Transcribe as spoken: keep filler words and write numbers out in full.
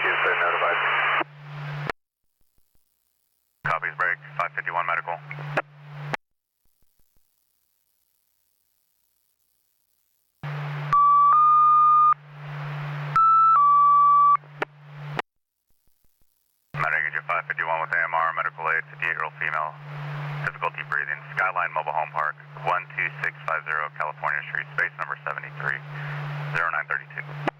You've been notified. Copies break, five fifty-one medical. Medic five fifty-one with A M R, medical aid, fifty-eight-year-old female. Difficulty breathing. Skyline Mobile Home Park, one two six five zero California Street, space number seventy-three, zero nine thirty-two.